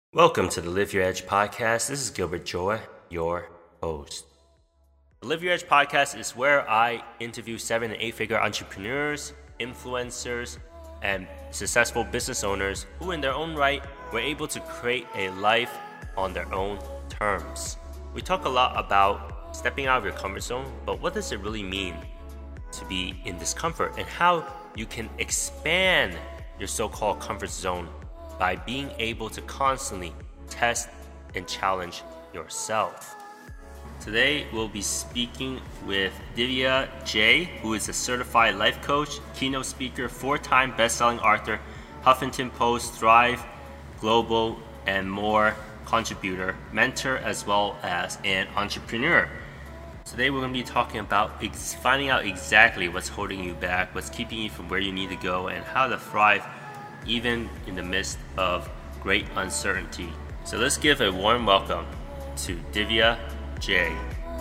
Welcome to the Live Your Edge podcast. This is Gilbert Joy, your host. The Live Your Edge podcast is where I interview 7 and 8 figure entrepreneurs, influencers, and successful business owners who in their own right were able to create a life on their own terms. We talk a lot about stepping out of your comfort zone, but what does it really mean to be in discomfort and how you can expand your so-called comfort zone by being able to constantly test and challenge yourself. Today, we'll be speaking with Divya J, who is a certified life coach, keynote speaker, 4-time best-selling author, Huffington Post, Thrive Global, and more contributor, mentor, as well as an entrepreneur. Today, we're going to be talking about finding out exactly what's holding you back, what's keeping you from where you need to go, and how to thrive even in the midst of great uncertainty. So let's give a warm welcome to Divya J.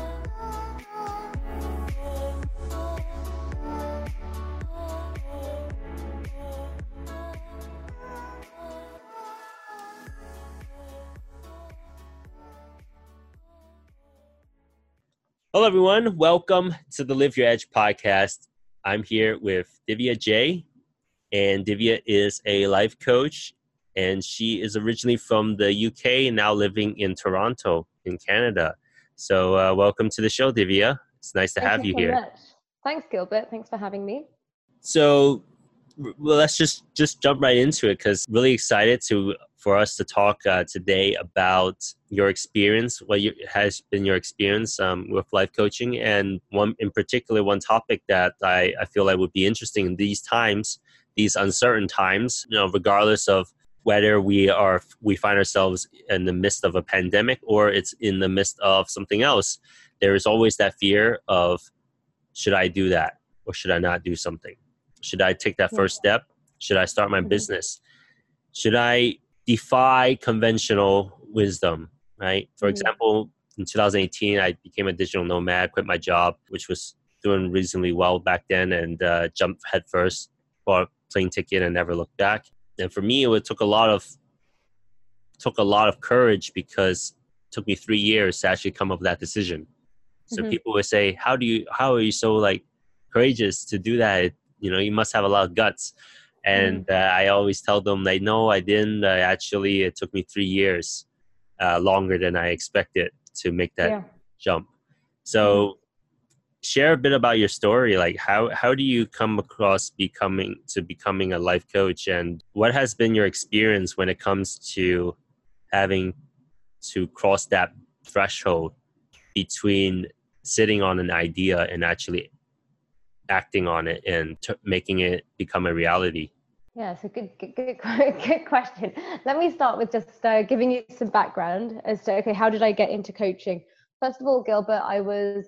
Hello everyone, welcome to the Live Your Edge podcast. I'm here with Divya J. And Divya is a life coach, and she is originally from the UK, now living in Toronto, in Canada. So welcome to the show, Divya. It's nice to have you here. Thank you so much. Thanks, Gilbert. Thanks for having me. So let's just jump right into it, because really excited for us to talk today about your experience, has been your experience with life coaching, and one topic that I feel like would be interesting in these times, these uncertain times, regardless of whether we find ourselves in the midst of a pandemic or it's in the midst of something else. There is always that fear of, should I do that or should I not do something? Should I take that first step? Should I start my business? Should I defy conventional wisdom, right? For example, in 2018, I became a digital nomad, quit my job, which was doing reasonably well back then, and jumped headfirst, bought a plane ticket and never looked back. And for me, it took a lot of courage, because it took me 3 years to actually come up with that decision. So people would say, how are you so courageous to do that? You must have a lot of guts. And I always tell them, no, I didn't. Actually, it took me 3 years, longer than I expected, to make that jump. So share a bit about your story. How do you come across becoming a life coach, and what has been your experience when it comes to having to cross that threshold between sitting on an idea and actually acting on it and making it become a reality? Yeah, it's a good question. Let me start with just giving you some background as to, how did I get into coaching? First of all, Gilbert, I was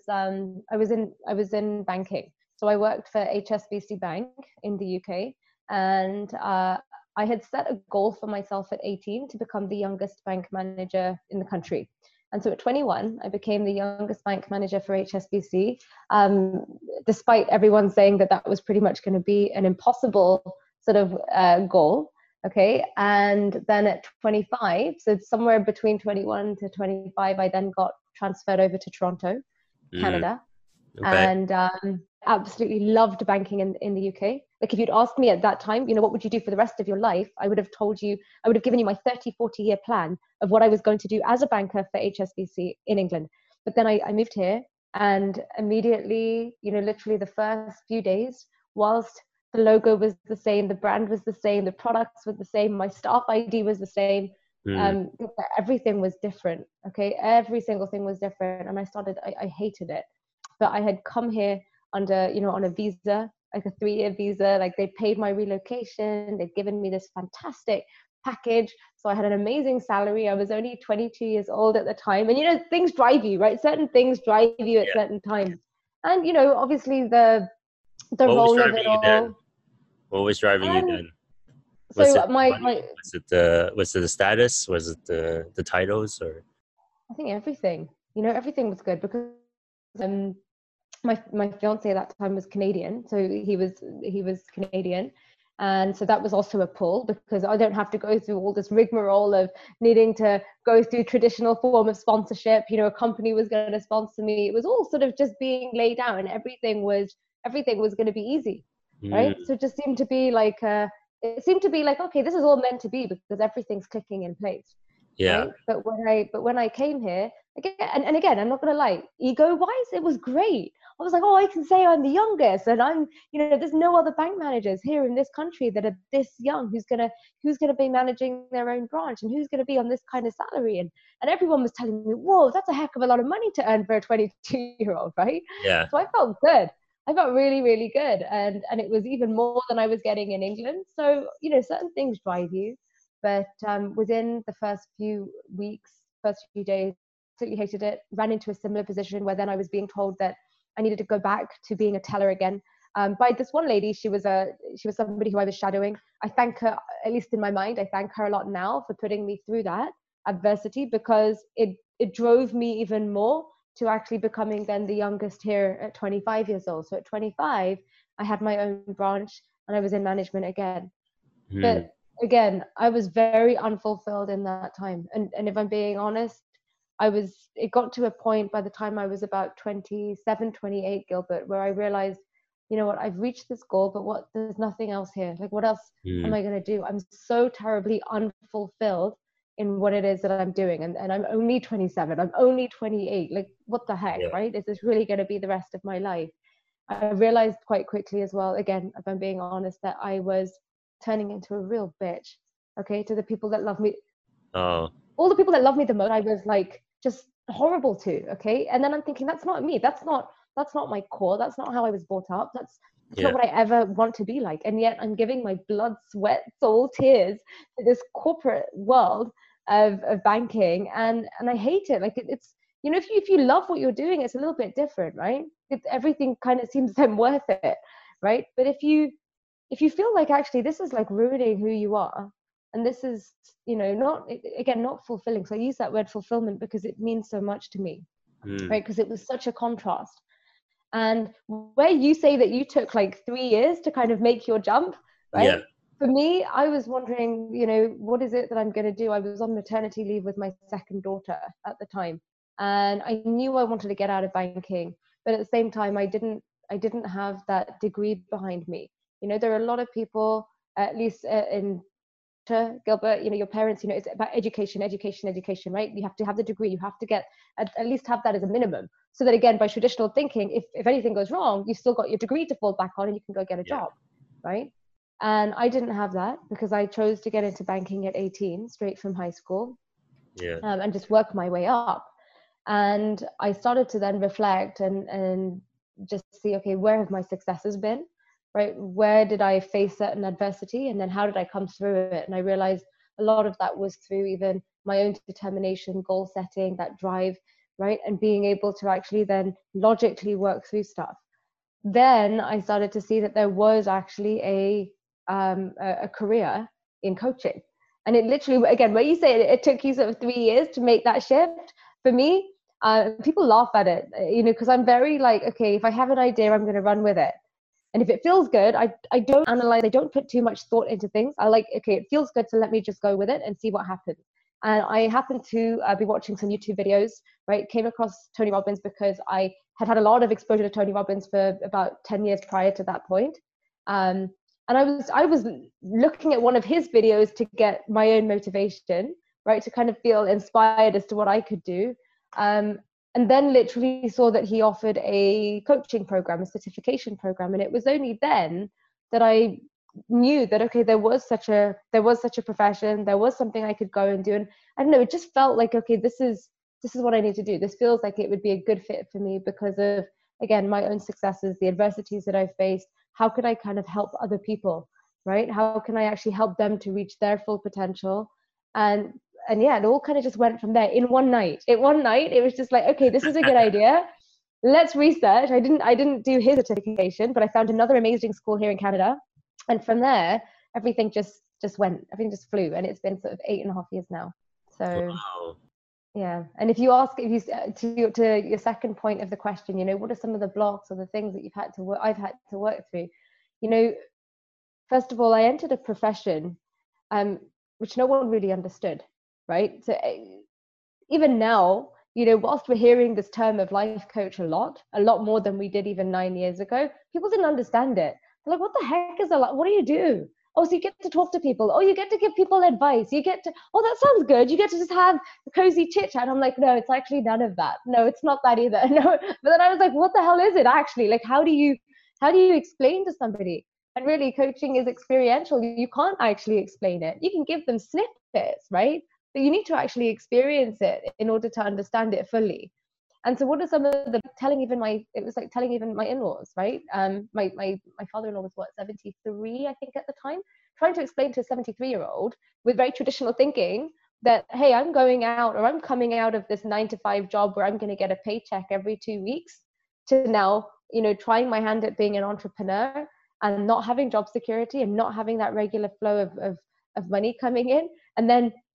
in banking. So I worked for HSBC Bank in the UK, and I had set a goal for myself at 18 to become the youngest bank manager in the country. And so at 21, I became the youngest bank manager for HSBC, despite everyone saying that was pretty much going to be an impossible sort of goal. Okay. And then at 25, so somewhere between 21 to 25, I then got transferred over to Toronto, Canada. Okay. And absolutely loved banking in the UK. If you'd asked me at that time, what would you do for the rest of your life? I would have given you my 40 year plan of what I was going to do as a banker for HSBC in England. But then I moved here, and immediately, literally the first few days, whilst the logo was the same, the brand was the same, the products were the same, my staff ID was the same, everything was different. Okay. Every single thing was different. And I hated it. But I had come here under, on a visa, a 3-year visa. They paid my relocation. They'd given me this fantastic package. So I had an amazing salary. I was only 22 years old at the time. And, things drive you, right? Certain things drive you at certain times. And, obviously the role of it all. What was driving you then? Was it the status? Was it the titles? Or I think everything. Everything was good, because my fiance at that time was Canadian, so he was Canadian, And so that was also a pull, because I don't have to go through all this rigmarole of needing to go through traditional form of sponsorship. You know, a company was going to sponsor me. It was all sort of just being laid out, and everything was going to be easy, right? So it just seemed to be like, okay, this is all meant to be, because everything's clicking in place, Yeah. right? But when I came here again, and again, I'm not going to lie, ego wise, it was great. I was like, oh, I can say I'm the youngest, and I'm, there's no other bank managers here in this country that are this young, who's gonna be managing their own branch, and who's gonna be on this kind of salary, and everyone was telling me, whoa, that's a heck of a lot of money to earn for a 22-year-old, right? Yeah. So I felt good. I felt really, really good, and it was even more than I was getting in England. So certain things drive you, but within the first few weeks, first few days, absolutely hated it. Ran into a similar position where then I was being told that I needed to go back to being a teller again, by this one lady. She was somebody who I was shadowing. I thank her, at least in my mind, I thank her a lot now for putting me through that adversity, because it drove me even more to actually becoming then the youngest here at 25 years old. So at 25, I had my own branch and I was in management again. But again, I was very unfulfilled in that time. And if I'm being honest, it got to a point by the time I was about 27, 28, Gilbert, where I realized, you know what, I've reached this goal, but there's nothing else here. Like, what else am I going to do? I'm so terribly unfulfilled in what it is that I'm doing. And I'm only 27, I'm only 28. Like, what the heck, right? Is this really going to be the rest of my life? I realized quite quickly as well, again, if I'm being honest, that I was turning into a real bitch, okay, to the people that love me. All the people that love me the most, I was like just horrible to, okay? And then I'm thinking, that's not me. That's not my core. That's not how I was brought up. That's not what I ever want to be like. And yet I'm giving my blood, sweat, soul, tears to this corporate world of banking, and I hate it. Like, it's, if you love what you're doing, it's a little bit different, right? Everything kind of seems then worth it, right? But if you feel like actually this is like ruining who you are, and this is, not fulfilling. So I use that word fulfillment because it means so much to me, right? Because it was such a contrast. And where you say that you took like 3 years to kind of make your jump, right? For me, I was wondering, what is it that I'm going to do? I was on maternity leave with my second daughter at the time, and I knew I wanted to get out of banking, but at the same time, I didn't have that degree behind me. There are a lot of people, at least in Gilbert, your parents, it's about education, right? You have to have the degree. You have to get at least have that as a minimum, so that, again, by traditional thinking, if anything goes wrong, you've still got your degree to fall back on, and you can go get a job, right? And I didn't have that, because I chose to get into banking at 18, straight from high school, and just work my way up. And I started to then reflect and just see, okay, where have my successes been? Right? Where did I face certain adversity, and then how did I come through it? And I realized a lot of that was through even my own determination, goal setting, that drive, right? And being able to actually then logically work through stuff. Then I started to see that there was actually a career in coaching. And it literally, again, where you say it took you sort of 3 years to make that shift, for me, people laugh at it, because I'm very like, okay, if I have an idea, I'm going to run with it. And if it feels good, I don't analyze, I don't put too much thought into things. I like, okay, it feels good, so let me just go with it and see what happens. And I happened to be watching some YouTube videos, right? Came across Tony Robbins because I had a lot of exposure to Tony Robbins for about 10 years prior to that point. And I was looking at one of his videos to get my own motivation, right? To kind of feel inspired as to what I could do. And then literally saw that he offered a coaching program, a certification program. And it was only then that I knew that, okay, there was such a profession, there was something I could go and do. And I don't know, it just felt like, okay, this is what I need to do. This feels like it would be a good fit for me because of, again, my own successes, the adversities that I've faced. How could I kind of help other people, right? How can I actually help them to reach their full potential? And yeah, it all kind of just went from there in one night. It was just like, okay, this is a good idea. Let's research. I didn't do his certification, but I found another amazing school here in Canada. And from there, everything just flew. And it's been sort of 8.5 years now. So wow. Yeah. And if you to your second point of the question, what are some of the blocks or the things that I've had to work through? first of all, I entered a profession which no one really understood, right? So even now, whilst we're hearing this term of life coach a lot more than we did even 9 years ago, people didn't understand it. They're like, what the heck is a life? What do you do? Oh, so you get to talk to people. Oh, you get to give people advice. You get to, oh, that sounds good. You get to just have a cozy chit chat. I'm like, no, it's actually none of that. No, it's not that either. No. But then I was like, what the hell is it actually? Like, how do you explain to somebody? And really, coaching is experiential. You can't actually explain it. You can give them snippets, right? But you need to actually experience it in order to understand it fully. And so what are some of the it was like telling even my in-laws, right? My father-in-law was 73, I think, at the time, trying to explain to a 73-year-old with very traditional thinking that, hey, I'm going out, or I'm coming out of this 9 to 5 job where I'm going to get a paycheck every 2 weeks, to now, trying my hand at being an entrepreneur and not having job security and not having that regular flow of money coming in. And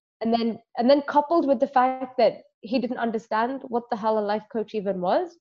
then coupled with the fact that he didn't understand what the hell a life coach even was.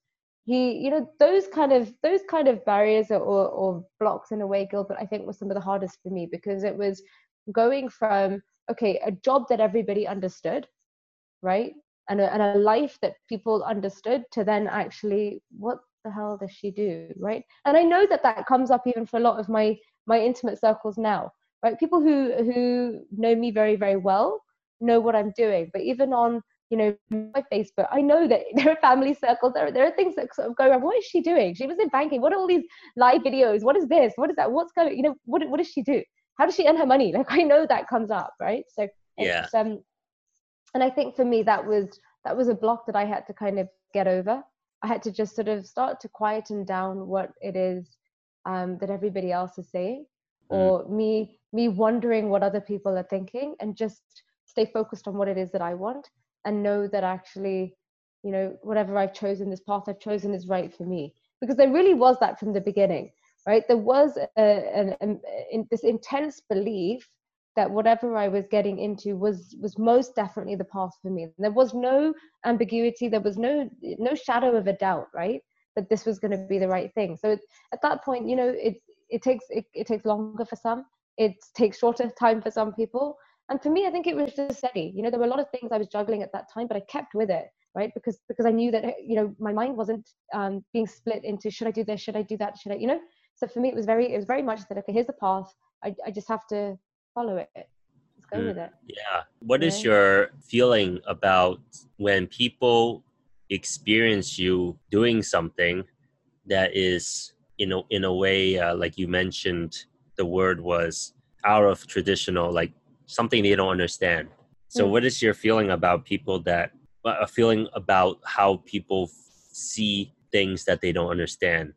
Those kind of barriers or blocks, in a way, Gilbert, I think was some of the hardest for me, because it was going from, okay, a job that everybody understood, right? And a life that people understood, to then actually, what the hell does she do, right? And I know that comes up even for a lot of my intimate circles now, right? People who know me very, very well know what I'm doing. But even on, my Facebook, I know that there are family circles, there are things that sort of go around. What is she doing? She was in banking. What are all these live videos? What is this? What is that? What's going, what does she do? How does she earn her money? Like, I know that comes up, right? So Yeah. it's, and I think for me, that was a block that I had to kind of get over. I had to just sort of start to quieten down what it is that everybody else is saying, or me wondering what other people are thinking, and just stay focused on what it is that I want, and know that actually, whatever I've chosen, this path I've chosen is right for me. Because there really was that from the beginning, right? There was this intense belief that whatever I was getting into was most definitely the path for me. There was no ambiguity. There was no shadow of a doubt, right? That this was going to be the right thing. So at that point, it takes longer for some. It takes shorter time for some people. And for me, I think it was just steady. There were a lot of things I was juggling at that time, but I kept with it, right? Because I knew that, my mind wasn't being split into, should I do this? Should I do that? Should I, So for me, it was very much that, okay, here's the path. I just have to follow it. Let's go with it. Yeah. What is your feeling about when people experience you doing something that is, in a way, like you mentioned, the word was out of traditional, like something they don't understand. So what is your feeling about people a feeling about how people see things that they don't understand?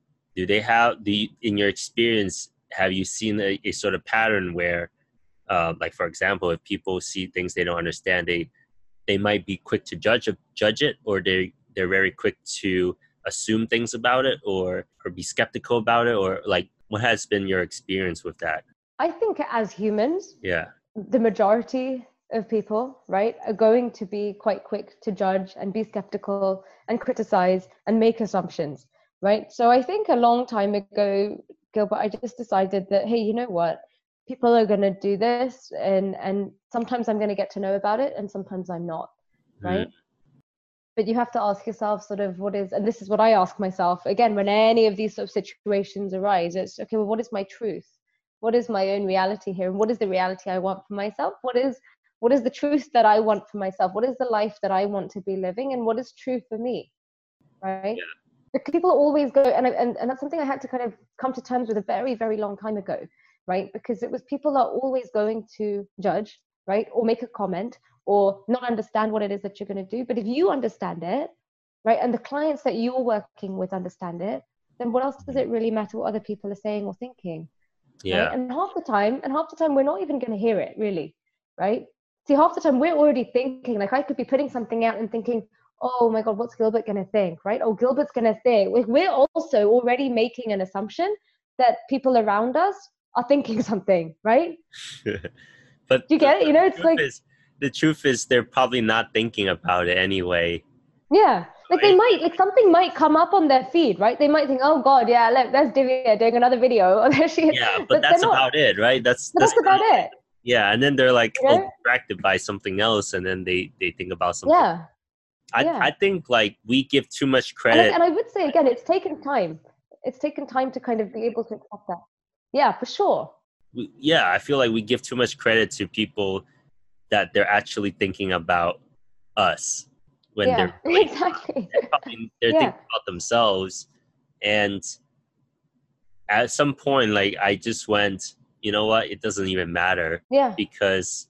In your experience, have you seen a sort of pattern where, like, for example, if people see things they don't understand, they might be quick to judge it, or they're very quick to assume things about it, or be skeptical about it, or like, what has been your experience with that? I think as humans, Yeah, the majority of people, right, are going to be quite quick to judge and be skeptical and criticize and make assumptions, right? So I think a long time ago, Gilbert, I just decided that, hey, you know what? People are going to do this, and sometimes I'm going to get to know about it, and sometimes I'm not, right? But you have to ask yourself sort of and this is what I ask myself, again, when any of these sort of situations arise, it's, okay, well, what is my truth? What is my own reality here? And what is the reality I want for myself? What is the truth that I want for myself? What is the life that I want to be living? And what is true for me, right? Yeah. Because people always go, and that's something I had to kind of come to terms with a very, very long time ago, right? Because it was, people are always going to judge, right? Or make a comment, or not understand what it is that you're going to do. But if you understand it, right, and the clients that you're working with understand it, then what else does it really matter what other people are saying or thinking? Yeah. Right? And half the time we're not even going to hear it, really, right? See, half the time we're already thinking, like, I could be putting something out and thinking, oh my God, what's Gilbert going to think, right? Oh, Gilbert's going to think. We're also already making an assumption that people around us are thinking something, right? But do you get it? It's like, the truth is they're probably not thinking about it anyway. Yeah. Like they might, like something might come up on their feed, right? They might think, oh God, yeah, look, there's Divya doing another video. Or there she is. Yeah, but But they're that's not, about it, right? That's but that's about it. yeah, and then they're like You know? distracted by something else, and then they think about something. Yeah. Yeah. I think like we give too much And credit. I would say again, it's taken time. It's taken time to kind of be able to accept that. Yeah, for sure. Yeah, I feel like we give too much credit to people that they're actually thinking about us when Yeah, they're really, exactly. they're Yeah. thinking about themselves. And at some point, like I just went, you know what? It doesn't even matter Yeah. because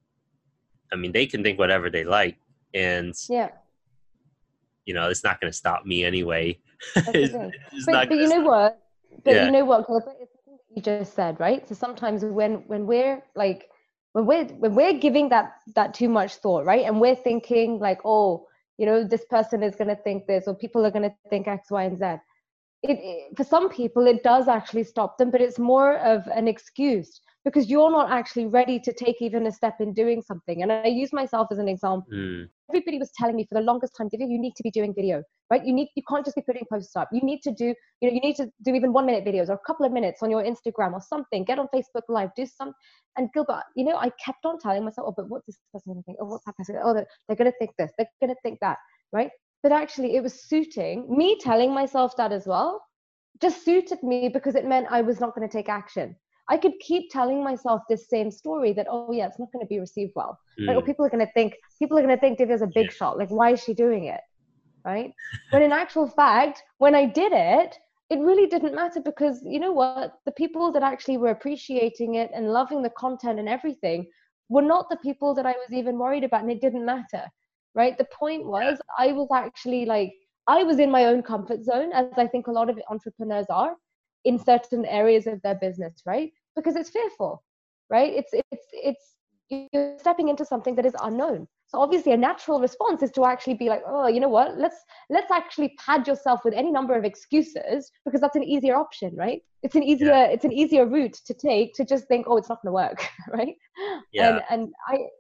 I mean they can think whatever they like, and Yeah. you know it's not going to stop me anyway. That's the it's, thing. it's not But going you to know stop. what? But Yeah. you know what, Gilbert? It's the thing that you just said, right? So sometimes when we're like when we're giving that too much thought, right? And we're thinking like, oh, you know, this person is gonna think this, or people are gonna think X, Y, and Z. For some people it does actually stop them, but it's more of an excuse because you're not actually ready to take even a step in doing something. And I use myself as an example. Everybody was telling me for the longest time, Divya, you need to be doing video, right? You can't just be putting posts up. You need to do, you need to do even 1 minute videos or a couple of minutes on your Instagram or something. Get on Facebook Live, do some. And Gilbert, I kept on telling myself, oh, but what's this person going to think? Oh, what's that person? Oh, they're going to think this. They're going to think that, right? But actually, it was suiting me telling myself that as well. Just suited me because it meant I was not going to take action. I could keep telling myself this same story that, oh yeah, it's not going to be received well, right? Or people are going to think Divya's a big shot. Like, why is she doing it, right? When in actual fact, when I did it, it really didn't matter because you know what? The people that actually were appreciating it and loving the content and everything were not the people that I was even worried about, and it didn't matter, right? The point was, I was actually like, I was in my own comfort zone, as I think a lot of entrepreneurs are in certain areas of their business, right? Because it's fearful, right? It's you're stepping into something that is unknown. So obviously a natural response is to actually be like, oh, you know what? Let's actually pad yourself with any number of excuses because that's an easier option, right? It's an easier route to take to just think, oh, it's not going to work, right? Yeah. And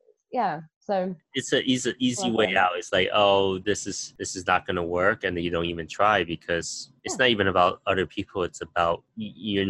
so It's an easy way out. It's like, oh, this is not going to work, and then you don't even try because it's not even about other people. It's about you're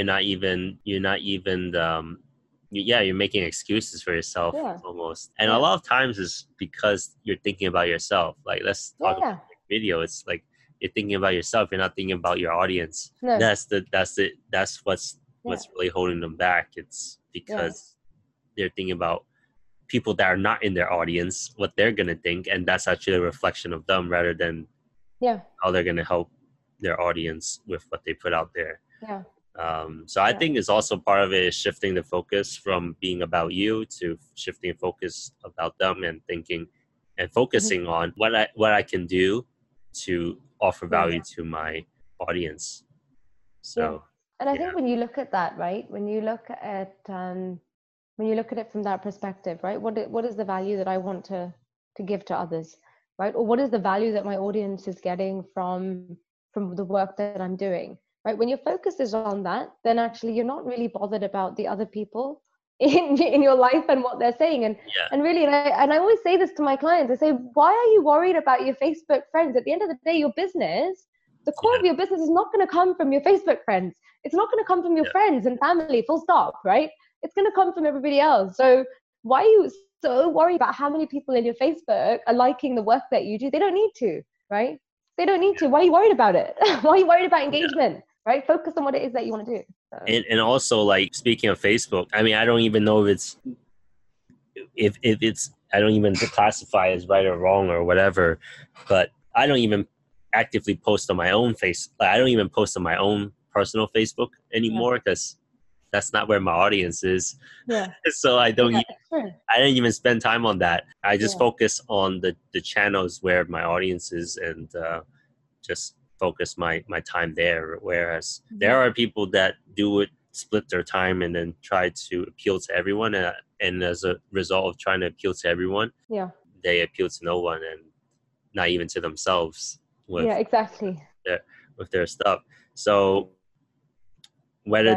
making excuses for yourself almost. And a lot of times is because you're thinking about yourself. Like, let's talk about video. It's like you're thinking about yourself. You're not thinking about your audience. No. That's what's really holding them back. It's because they're thinking about people that are not in their audience, what they're going to think. And that's actually a reflection of them rather than how they're going to help their audience with what they put out there. So I think it's also part of it is shifting the focus from being about you to shifting focus about them and thinking and focusing on what I can do to offer value to my audience. So, and I think when you look at that, right, when you look at it from that perspective, right, what is the value that I want to give to others, right? Or what is the value that my audience is getting from the work that I'm doing, right? When your focus is on that, then actually you're not really bothered about the other people in your life and what they're saying. And really, and I always say this to my clients, I say, why are you worried about your Facebook friends? At the end of the day, your business, the core of your business is not going to come from your Facebook friends. It's not going to come from your friends and family, full stop, right? It's going to come from everybody else. So why are you so worried about how many people in your Facebook are liking the work that you do? They don't need to, right? They don't need to. Why are you worried about it? Why are you worried about engagement, right? Focus on what it is that you want to do. So. And also, like, speaking of Facebook, I mean, I don't even know if it's I don't even classify as right or wrong or whatever, but I don't even actively post on my own I don't even post on my own personal Facebook anymore because that's not where my audience is. So I don't I didn't even spend time on that. I just focus on the channels where my audience is and just focus my time there. Whereas there are people that do it, split their time and then try to appeal to everyone. And as a result of trying to appeal to everyone, they appeal to no one and not even to themselves with their stuff. So whether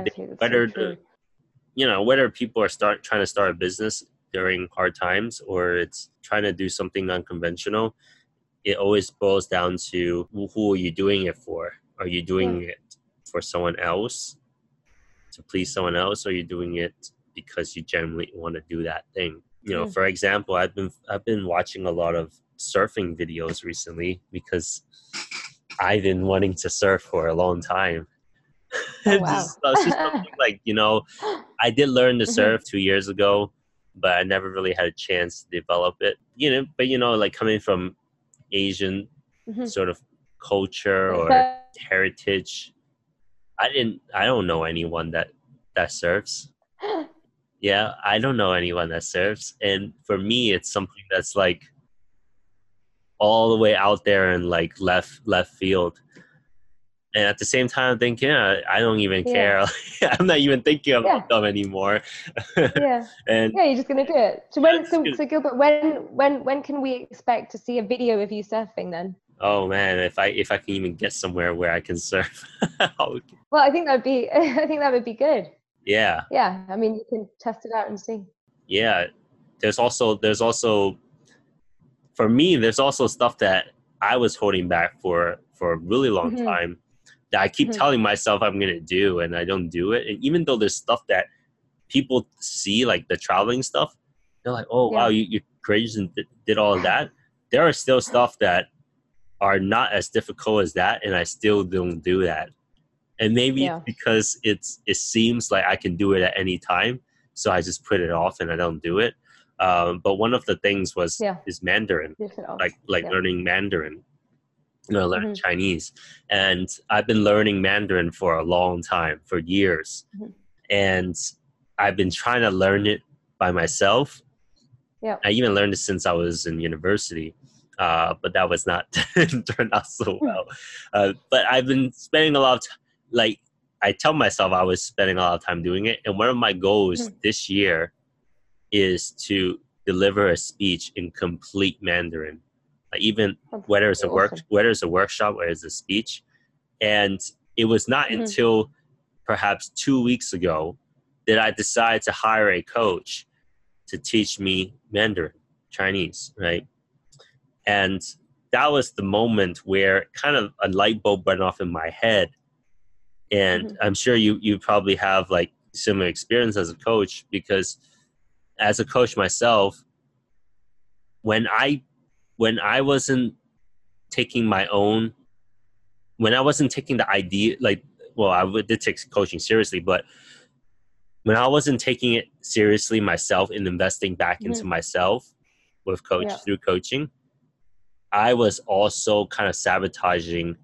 people are trying to start a business during hard times or it's trying to do something unconventional, it always boils down to who are you doing it for? Are you doing it for someone else, to please someone else, or are you doing it because you genuinely want to do that thing? For example, I've been watching a lot of surfing videos recently because I've been wanting to surf for a long time. Oh, wow. It's just something like, I did learn to surf 2 years ago, but I never really had a chance to develop it. But like coming from Asian sort of culture or heritage, I don't know anyone that surfs. Yeah, I don't know anyone that surfs. And for me, it's something that's like all the way out there in like left field. And at the same time, I'm thinking, I don't even care. I'm not even thinking about them anymore. And you're just gonna do it. So Gilbert, when can we expect to see a video of you surfing then? Oh man, if I can even get somewhere where I can surf. Well, I think that would be good. Yeah. Yeah, I mean, you can test it out and see. Yeah, there's also for me, there's also stuff that I was holding back for a really long time that I keep telling myself I'm going to do, and I don't do it. And even though there's stuff that people see, like the traveling stuff, they're like, oh, wow, you courageous and did all of that. There are still stuff that are not as difficult as that, and I still don't do that. And maybe it's because it seems like I can do it at any time, so I just put it off and I don't do it. But one of the things is Mandarin, like learning Mandarin, learning Chinese. And I've been learning Mandarin for a long time, for years. And I've been trying to learn it by myself. Yeah. I even learned it since I was in university. But that was not turned out so well. But I've been spending a lot of time, like I tell myself I was spending a lot of time doing it. And one of my goals this year is to deliver a speech in complete Mandarin, even whether it's a workshop, whether it's a speech. And it was not until perhaps 2 weeks ago that I decided to hire a coach to teach me Mandarin, Chinese, right? And that was the moment where kind of a light bulb went off in my head. And I'm sure you probably have like similar experience as a coach, because as a coach myself, when I wasn't taking the idea, I did take coaching seriously, but when I wasn't taking it seriously myself and investing back into myself with through coaching, I was also kind of sabotaging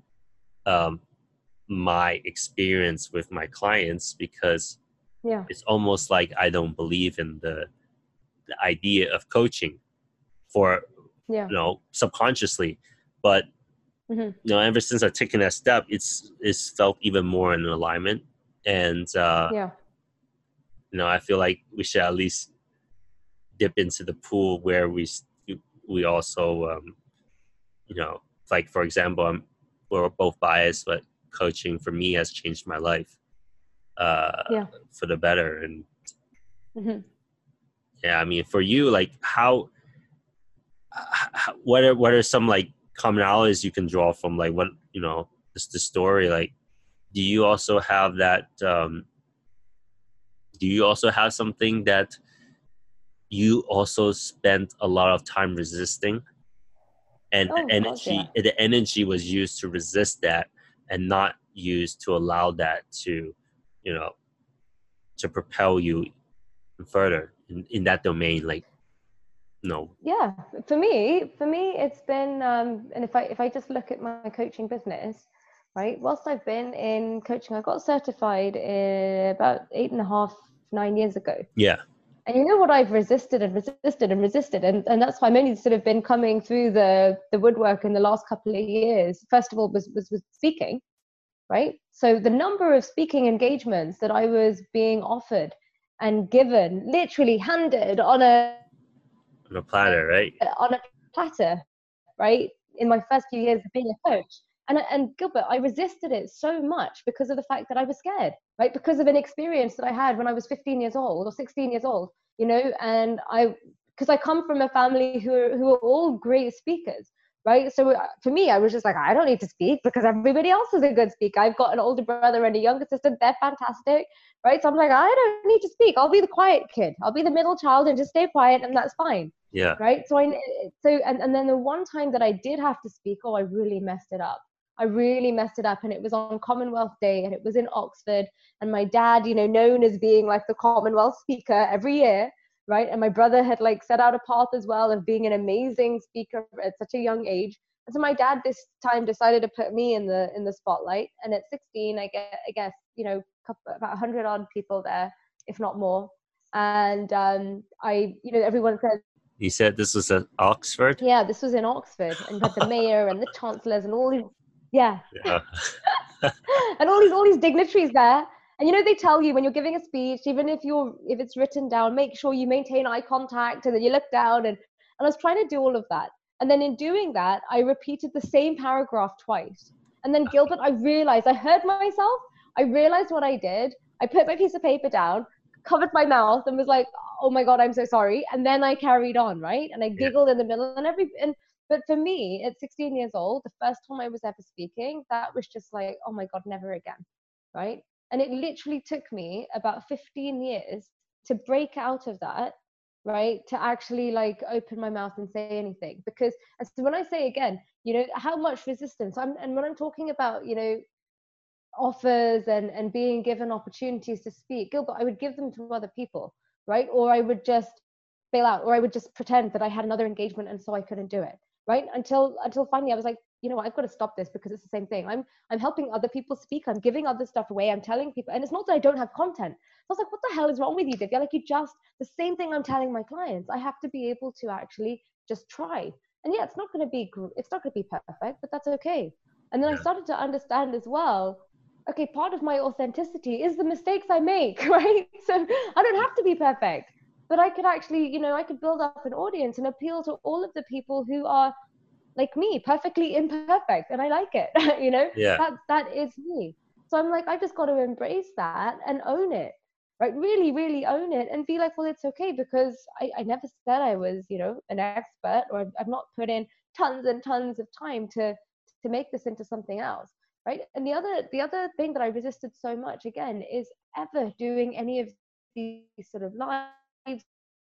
my experience with my clients, because it's almost like I don't believe in the idea of coaching for subconsciously. But ever since I've taken that step, it's felt even more in alignment. And I feel like we should at least dip into the pool where we also like, for example, we're both biased, but coaching for me has changed my life for the better. And I mean, for you, like what are some like commonalities you can draw from like what the story? Like, do you also have that do you also have something that you also spent a lot of time resisting, and the energy was used to resist that and not used to allow that to to propel you further in that domain? Like, yeah, for me it's been and if I just look at my coaching business, right, whilst I've been in coaching, I got certified about 8.5-9 years ago. And you know what, I've resisted and that's why I'm only sort of been coming through the woodwork in the last couple of years. First of all was speaking, right? So the number of speaking engagements that I was being offered and given, literally handed on a platter, right? On a platter, right? In my first few years of being a coach. And Gilbert, I resisted it so much because of the fact that I was scared, right? Because of an experience that I had when I was 15 years old or 16 years old, and because I come from a family who are all great speakers, right? So for me, I was just like, I don't need to speak because everybody else is a good speaker. I've got an older brother and a younger sister. They're fantastic, right? So I'm like, I don't need to speak. I'll be the quiet kid. I'll be the middle child and just stay quiet, and that's fine. Yeah. Right. And then the one time that I did have to speak, I really messed it up. I really messed it up. And it was on Commonwealth Day, and it was in Oxford. And my dad, known as being like the Commonwealth speaker every year, right? And my brother had like set out a path as well of being an amazing speaker at such a young age. And so my dad this time decided to put me in the spotlight. And at 16, I guess about 100 odd people there, if not more. And everyone said. You said this was at Oxford? Yeah, this was in Oxford, and you had the mayor and the chancellors and all these. Yeah. And all these dignitaries there. And they tell you when you're giving a speech, even if it's written down, make sure you maintain eye contact and then you look down. And I was trying to do all of that. And then in doing that, I repeated the same paragraph twice. And then Gilbert, I heard myself. I realized what I did. I put my piece of paper down, covered my mouth, and was like, oh my God, I'm so sorry. And then I carried on, right? And I giggled in the middle but for me, at 16 years old, the first time I was ever speaking, that was just like, oh my God, never again, right? And it literally took me about 15 years to break out of that, right? To actually like open my mouth and say anything. Because so when I say again, how much resistance, and when I'm talking about, offers and being given opportunities to speak, Gilbert, I would give them to other people, right? Or I would just bail out, or I would just pretend that I had another engagement and so I couldn't do it, right? Until finally I was like, I've got to stop this because it's the same thing. I'm helping other people speak. I'm giving other stuff away. I'm telling people, and it's not that I don't have content. I was like, what the hell is wrong with you, Divya? Like the same thing I'm telling my clients. I have to be able to actually just try. And yeah, it's not going to be perfect, but that's okay. And then I started to understand as well, okay, part of my authenticity is the mistakes I make, right? So I don't have to be perfect, but I could actually, I could build up an audience and appeal to all of the people who are like me, perfectly imperfect, and I like it. Yeah. That is me. So I'm like, I just got to embrace that and own it, right? Really, really own it and be like, well, it's okay, because I never said I was, an expert, or I've not put in tons and tons of time to make this into something else, right? And the other thing that I resisted so much, again, is ever doing any of these sort of lives,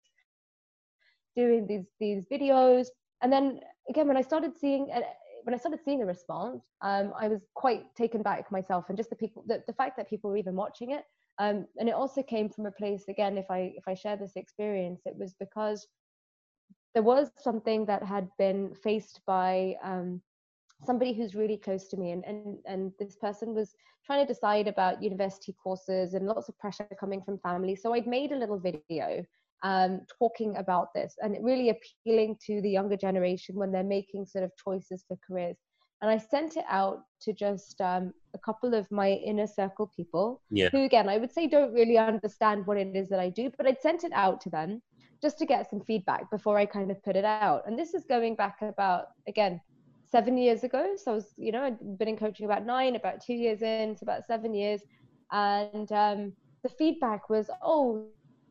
doing these videos. And then again, when I started seeing the response, I was quite taken back myself, and just the fact that people were even watching it. And it also came from a place, again, if I share this experience, it was because there was something that had been faced by somebody who's really close to me, and this person was trying to decide about university courses and lots of pressure coming from family. So I'd made a little video talking about this, and really appealing to the younger generation when they're making sort of choices for careers. And I sent it out to just a couple of my inner circle people, who, again, I would say don't really understand what it is that I do, but I'd sent it out to them just to get some feedback before I kind of put it out. And this is going back about, again, 7 years ago. So I was, I'd been in coaching about 9, about 2 years in, so about 7 years. And the feedback was, oh,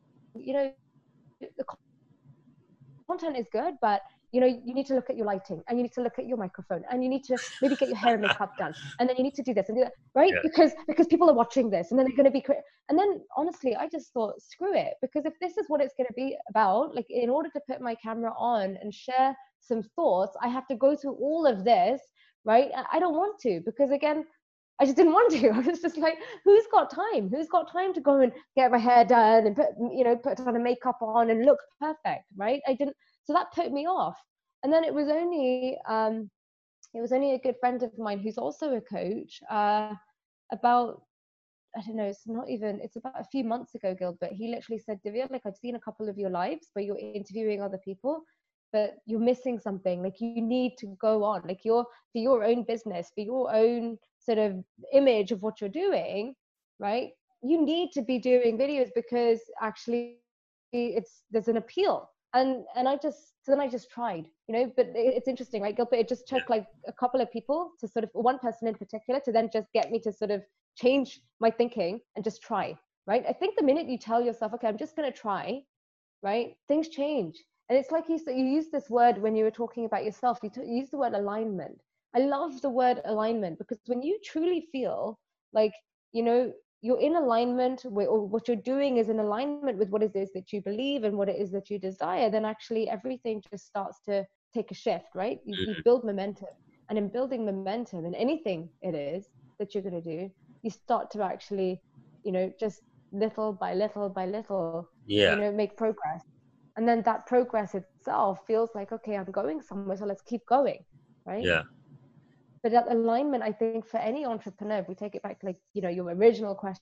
the content is good, but you need to look at your lighting, and you need to look at your microphone, and you need to maybe get your hair and makeup done, and then you need to do this and do that, right? Because people are watching this, and then they're going to be and then honestly, I just thought, screw it, because if this is what it's going to be about, like, in order to put my camera on and share some thoughts, I have to go through all of this, right? I don't want to, because again, I just didn't want to. I was just like, who's got time? Who's got time to go and get my hair done and put on a makeup on and look perfect, right? I didn't. So that put me off. And then it was only a good friend of mine who's also a coach. About, I don't know, it's about a few months ago, Gilbert. He literally said, Divya, like, I've seen a couple of your lives where you're interviewing other people, but you're missing something. Like, you need to go on, like, for your own business, for your own sort of image of what you're doing, right? You need to be doing videos, because actually there's an appeal. And then I just tried, but it's interesting, right, Gilbert? It just took like a couple of people to sort of, one person in particular, to then just get me to sort of change my thinking and just try, right? I think the minute you tell yourself, okay, I'm just going to try, right, things change. And it's like you use this word when you were talking about yourself, you use the word alignment. I love the word alignment, because when you truly feel like, you know, you're in alignment with, or what you're doing is in alignment with what it is that you believe and what it is that you desire, then actually everything just starts to take a shift, right? You build momentum. And in building momentum in anything it is that you're going to do, you start to actually, you know, just little by little by little, Yeah. you know, make progress. And then that progress itself feels like, okay, I'm going somewhere, so let's keep going, right? Yeah. But that alignment, I think, for any entrepreneur, if we take it back to, like, you know, your original question,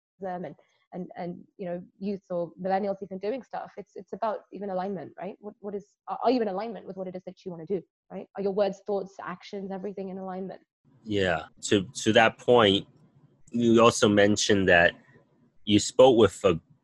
and you know, youth or millennials even doing stuff, it's about even alignment, right? What is, are you in alignment with what it is that you want to do, right? Are your words, thoughts, actions, everything in alignment? Yeah. To that point, you also mentioned that you spoke with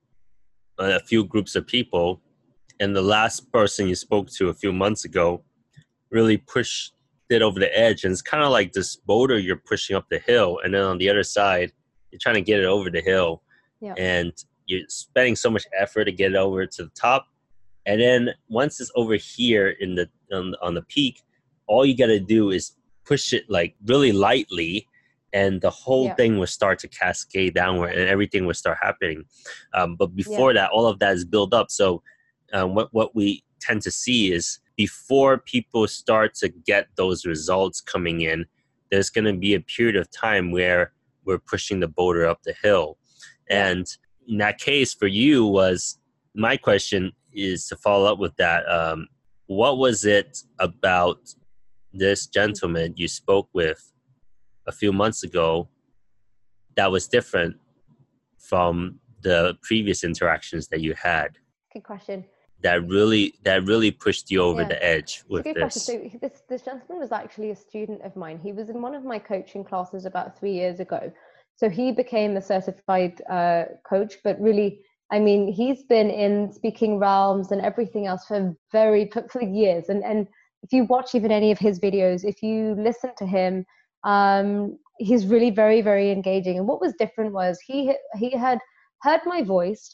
a few groups of people, and the last person you spoke to a few months ago really pushed it over the edge. And it's kind of like this boulder you're pushing up the hill, and then on the other side, you're trying to get it over the hill. Yeah. And you're spending so much effort to get it over to the top. And then once it's over here in the on the peak, all you got to do is push it like really lightly, and the whole thing will start to cascade downward, and everything will start happening. But before that, all of that is built up. So what we tend to see is, before people start to get those results coming in, there's going to be a period of time where we're pushing the boulder up the hill. And in that case for you, was my question is to follow up with that. What was it about this gentleman you spoke with a few months ago that was different from the previous interactions that you had? Good question. That really pushed you over the edge with it's a good this? question. So this gentleman was actually a student of mine. He was in one of my coaching classes about 3 years ago. So he became a certified coach, but really, I mean, he's been in speaking realms and everything else for years. And if you watch even any of his videos, if you listen to him, he's really very, very engaging. And what was different was he had heard my voice,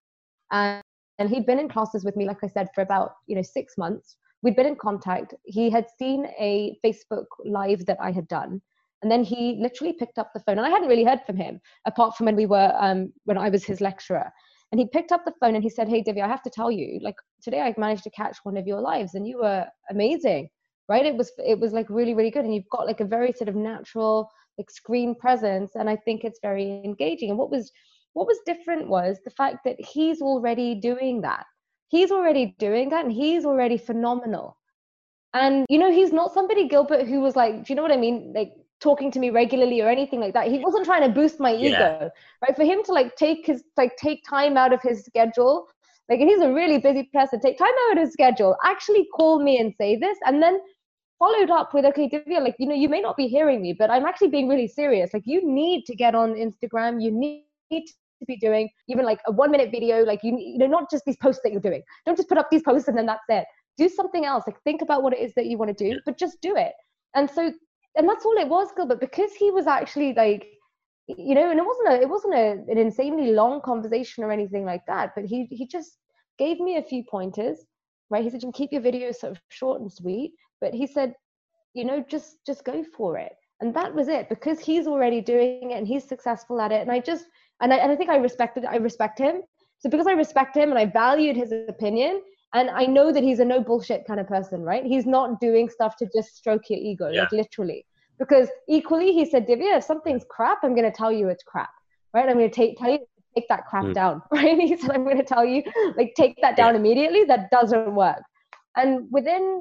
and he'd been in classes with me, like I said, for about 6 months. We'd been in contact. He had seen a Facebook Live that I had done, and then he literally picked up the phone. And I hadn't really heard from him apart from when I was his lecturer. And he picked up the phone and he said, "Hey, Divya, I have to tell you, like, today I managed to catch one of your lives, and you were amazing, right? It was like really, really good, and you've got like a very sort of natural like screen presence, and I think it's very engaging." And what was different was the fact that he's already doing that. He's already doing that, and he's already phenomenal. And, he's not somebody, Gilbert, who was like, do you know what I mean? Like, talking to me regularly or anything like that. He wasn't trying to boost my ego, right? For him to take time out of his schedule, like, and he's a really busy person, take time out of his schedule, actually call me and say this, and then followed up with, "Okay, Divya, like, you may not be hearing me, but I'm actually being really serious. Like, you need to get on Instagram. You need to be doing even like a 1-minute video, like, not just these posts that you're doing. Don't just put up these posts and then that's it. Do something else. Like, think about what it is that you want to do, but just do it." And that's all it was, Gilbert, because he was actually like, and it wasn't an insanely long conversation or anything like that, but he just gave me a few pointers, right? He said, "You can keep your videos sort of short and sweet," but he said, just go for it. And that was it, because he's already doing it and he's successful at it. And I think I respect him. So because I respect him and I valued his opinion, and I know that he's a no bullshit kind of person, right? He's not doing stuff to just stroke your ego, like literally. Because equally, he said, "Divya, if something's crap, I'm going to tell you it's crap, right? I'm going to tell you, take that crap down," right? He said, "I'm going to tell you, like, take that down immediately. That doesn't work." And within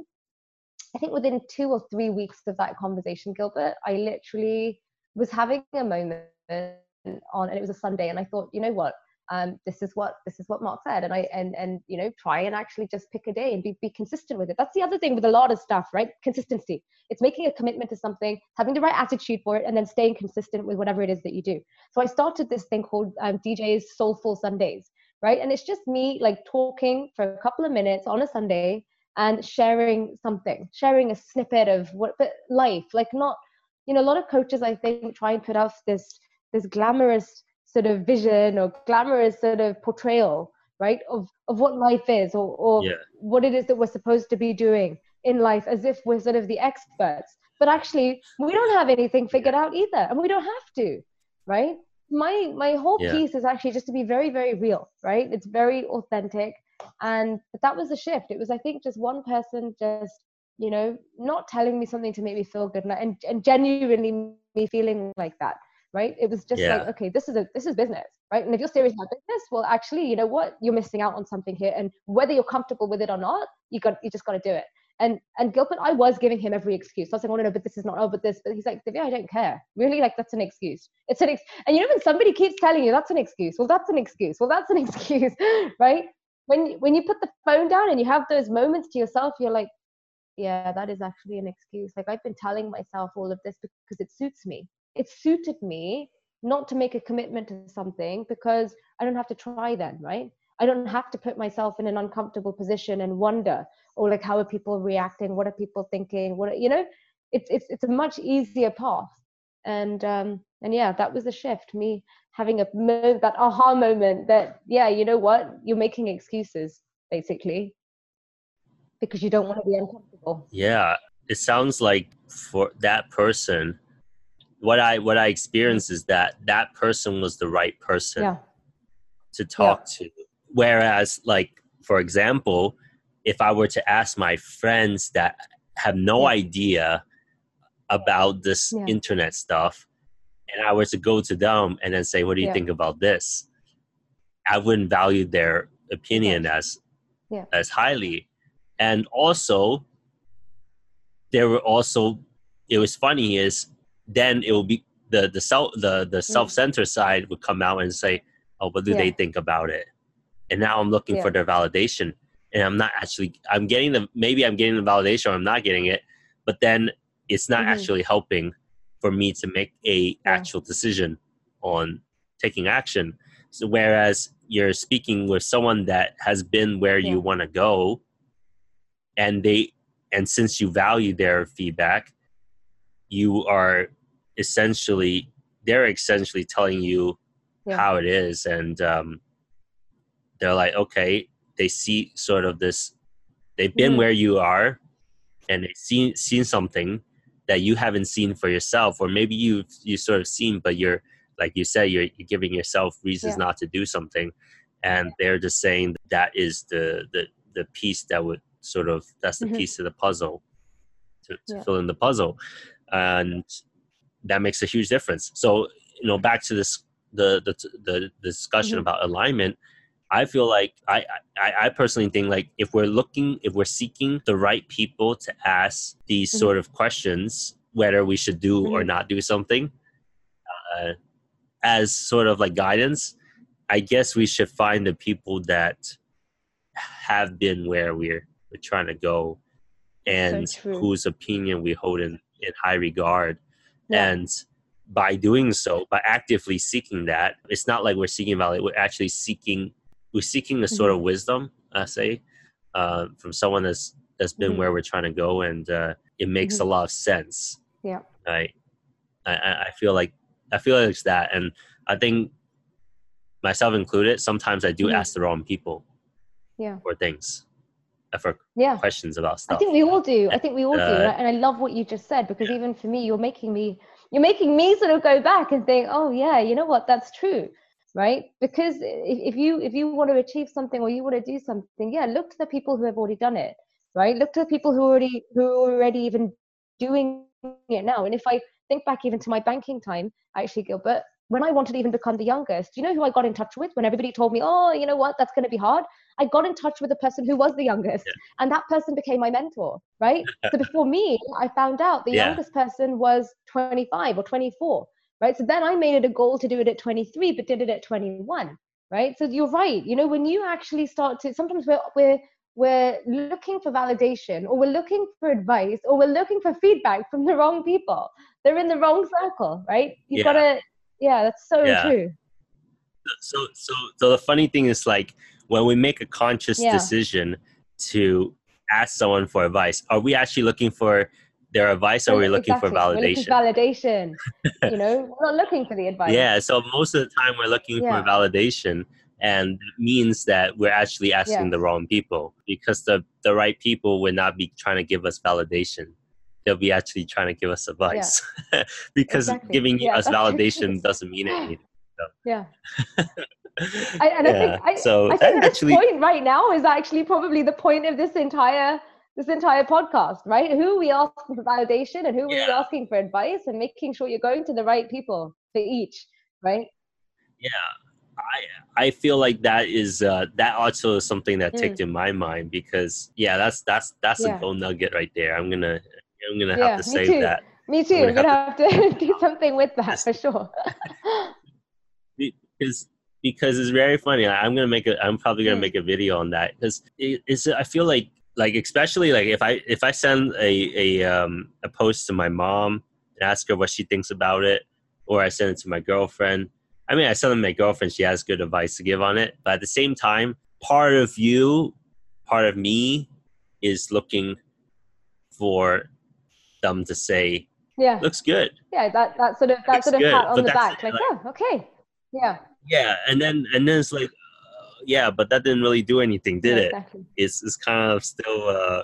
2 or 3 weeks of that conversation, Gilbert, I literally was having a moment and it was a Sunday, and I thought, you know what? This is what Mark said, and try and actually just pick a day and be consistent with it. That's the other thing with a lot of stuff, right? Consistency. It's making a commitment to something, having the right attitude for it, and then staying consistent with whatever it is that you do. So I started this thing called DJ's Soulful Sundays, right? And it's just me like talking for a couple of minutes on a Sunday and sharing a snippet of life, like, not, a lot of coaches, I think, try and put out this glamorous sort of vision or glamorous sort of portrayal, right? Of what life is, or Yeah. what it is that we're supposed to be doing in life, as if we're sort of the experts. But actually, we don't have anything Yeah. figured out either, and we don't have to, right? My whole Yeah. piece is actually just to be very, very real, right? It's very authentic. And but that was the shift. It was, I think, just one person just, not telling me something to make me feel good, and genuinely me feeling like that, right? It was just like, Yeah. okay, this is business, right? And if you're serious about business, well, actually, you know what, you're missing out on something here, and whether you're comfortable with it or not, you just got to do it. And Gilbert, I was giving him every excuse. I was like, oh no, but this is not, oh, but this, but he's like, Divya, I don't care. Really, like, that's an excuse. It's an and when somebody keeps telling you that's an excuse, well, that's an excuse. Well, that's an excuse, right? When you put the phone down and you have those moments to yourself, you're like, yeah, that is actually an excuse. Like, I've been telling myself all of this because it suits me. It suited me not to make a commitment to something because I don't have to try then, right? I don't have to put myself in an uncomfortable position and wonder, or like, how are people reacting? What are people thinking? It's a much easier path. And yeah, that was the shift. Me having that aha moment that, yeah, you know what? You're making excuses, basically, because you don't want to be uncomfortable. Yeah. It sounds like for that person, what I experienced is that person was the right person Yeah. to Yeah. talk to. Whereas, like, for example, if I were to ask my friends that have no idea about this Yeah. internet stuff, and I were to go to them and then say, what do you think about this? I wouldn't value their opinion as highly. And also, it was funny is then it will be the self-centered side would come out and say, oh, what do they think about it? And now I'm looking for their validation, and I'm getting the validation, or I'm not getting it, but then it's not actually helping for me to make a actual decision on taking action. So whereas you're speaking with someone that has been where you want to go, and since you value their feedback, they're essentially telling you how it is, and they're like, okay, they see sort of this, they've been where you are, and they've seen something that you haven't seen for yourself, or maybe you sort of seen, but you're, like you said, you're giving yourself reasons not to do something, and they're just saying that is the piece that would sort of, that's the piece of the puzzle to fill in the puzzle, and that makes a huge difference. So, back to this the discussion about alignment. I feel like I personally think, like, if we're seeking the right people to ask these sort of questions, whether we should do or not do something, as sort of like guidance, I guess we should find the people that have been where we're trying to go, and whose opinion we hold in high regard. And by doing so, by actively seeking that, it's not like we're seeking validation, we're actually seeking a sort of wisdom, I say, from someone that's been where we're trying to go, and it makes a lot of sense. Yeah. Right. I feel like it's that, and I think, myself included, sometimes I do ask the wrong people for things, for questions about stuff. I think we all do. And I love what you just said, because even for me, you're making me sort of go back and think, oh yeah, you know what, that's true, right? Because if you want to achieve something, or you want to do something, look to the people who have already done it, right? Look to the people who are already even doing it now. And if I think back even to my banking time, actually, Gilbert, when I wanted to even become the youngest, do you know who I got in touch with when everybody told me, oh, you know what, that's going to be hard? I got in touch with the person who was the youngest, and that person became my mentor, right? So before me, I found out the youngest person was 25 or 24, right? So then I made it a goal to do it at 23, but did it at 21, right? So you're right. When you actually start to, sometimes we're looking for validation, or we're looking for advice, or we're looking for feedback from the wrong people. They're in the wrong circle, right? You've got to, that's so true. So the funny thing is, like, when we make a conscious decision to ask someone for advice, are we actually looking for their advice, or are we looking for validation? We're looking for validation. We're not looking for the advice. Yeah, so most of the time we're looking for validation, And it means that we're actually asking the wrong people, because the right people would not be trying to give us validation. They'll be actually trying to give us advice. Because giving us validation doesn't mean anything. So. Yeah. I think this point right now is actually probably the point of this entire podcast, right? Who are we asking for validation, and who are we asking for advice, and making sure you're going to the right people for each, right? Yeah. I feel like that is that also is something that ticked in my mind, because that's a gold nugget right there. I'm gonna have to save that. Me too. I'm gonna have to do something with that for sure. Because it's very funny. I'm probably gonna make a video on that, because I feel like especially like if I send a post to my mom and ask her what she thinks about it, or I send it to my girlfriend. I mean, I send it to my girlfriend. She has good advice to give on it, but at the same time, part of me is looking for them to say, looks good. Yeah, that sort of pat on the back, like, oh, okay. Yeah, and then it's like, but that didn't really do anything, did it? Exactly. It's kind of still,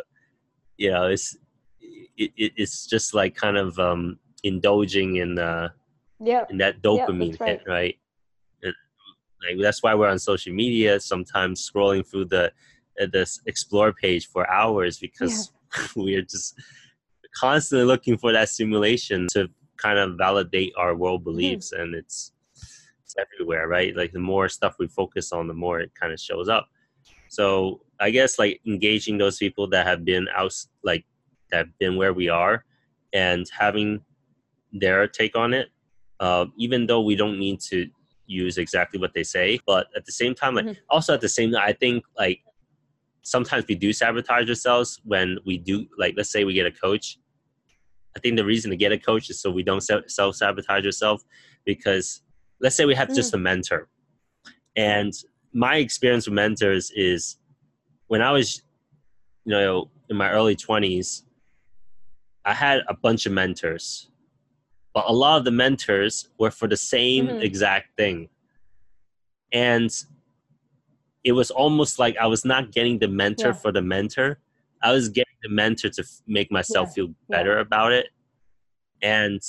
it's just like kind of indulging in that dopamine hit, right? Like, that's why we're on social media sometimes, scrolling through this explore page for hours, because we're just constantly looking for that stimulation to kind of validate our world beliefs. And it's everywhere, right? Like, the more stuff we focus on, the more it kind of shows up. So I guess like engaging those people that have been out, like that have been where we are, and having their take on it, even though we don't need to use exactly what they say, but at the same time, like also at the same time, I think like sometimes we do sabotage ourselves when we do, like, let's say we get a coach. I think the reason to get a coach is so we don't self-sabotage ourselves, because let's say we have just a mentor. And my experience with mentors is, when I was, in my early 20s, I had a bunch of mentors, but a lot of the mentors were for the same exact thing. And it was almost like I was not getting the mentor for the mentor. I was getting the mentor to make myself feel better about it. And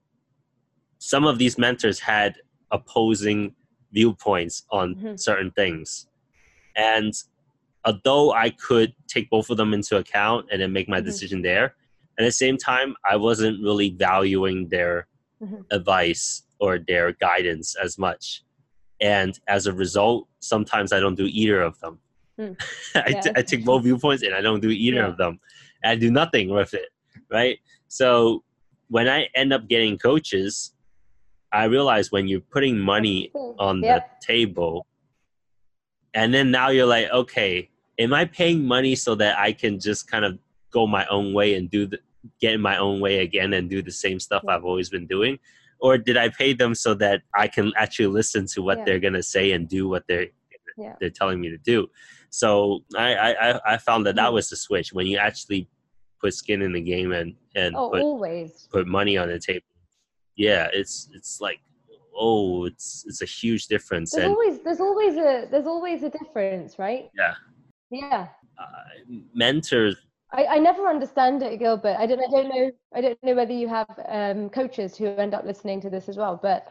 some of these mentors had opposing viewpoints on certain things. And although I could take both of them into account and then make my decision there, at the same time, I wasn't really valuing their advice or their guidance as much. And as a result, sometimes I don't do either of them. I take both viewpoints and I don't do either of them. And I do nothing with it, right? So when I end up getting coaches, I realize when you're putting money on the table, and then now you're like, okay, am I paying money so that I can just kind of go my own way and get in my own way again and do the same stuff I've always been doing? Or did I pay them so that I can actually listen to what they're going to say and do what they're telling me to do? So I found that was the switch, when you actually put skin in the game and put money on the table. Yeah, it's like, it's a huge difference. There's always a difference, right? Yeah. Mentors. I never understand it, Gilbert. I don't know whether you have coaches who end up listening to this as well. But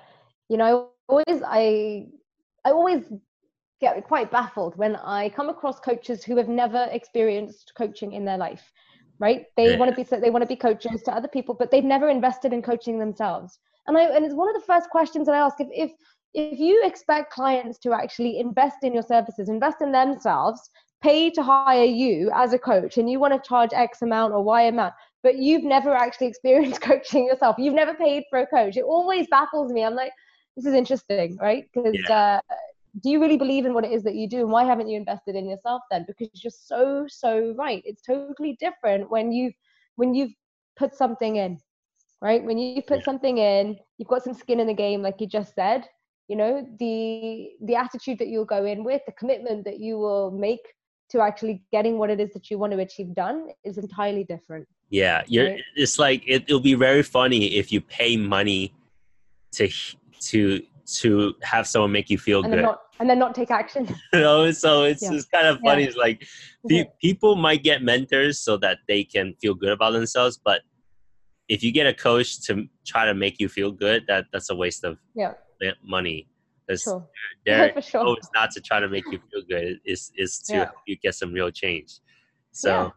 I always get quite baffled when I come across coaches who have never experienced coaching in their life. Right? They want to be coaches to other people, but they've never invested in coaching themselves. And it's one of the first questions that I ask: if you expect clients to actually invest in your services, invest in themselves, pay to hire you as a coach, and you want to charge X amount or Y amount, but you've never actually experienced coaching yourself, you've never paid for a coach, it always baffles me. I'm like, this is interesting, right? Because do you really believe in what it is that you do, and why haven't you invested in yourself then? Because you're so right. It's totally different when you've put something in, right? When you put something in, you've got some skin in the game, like you just said. The attitude that you'll go in with, the commitment that you will make to actually getting what it is that you want to achieve done is entirely different. Yeah, it's like it'll be very funny if you pay money to to have someone make you feel good. And then not take action. So it's kind of funny. It's like people might get mentors so that they can feel good about themselves, but if you get a coach to try to make you feel good, that's a waste of money. Sure. Their goal is not to try to make you feel good. Is to help you get some real change. So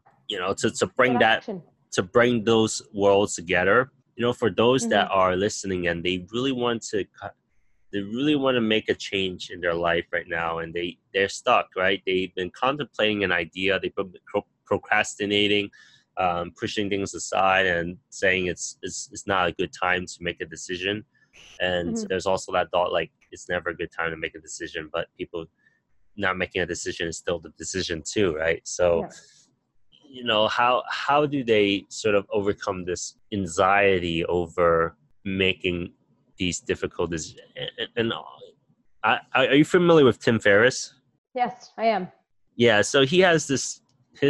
to bring those worlds together. For those that are listening and they really want to make a change in their life right now, and they're stuck, right? They've been contemplating an idea, they've been procrastinating, pushing things aside and saying it's not a good time to make a decision. And there's also that thought, like, it's never a good time to make a decision, but people not making a decision is still the decision too, right? So how do they sort of overcome this anxiety over making these difficult decisions? And are you familiar with Tim Ferriss? Yes, I am. Yeah, so he has this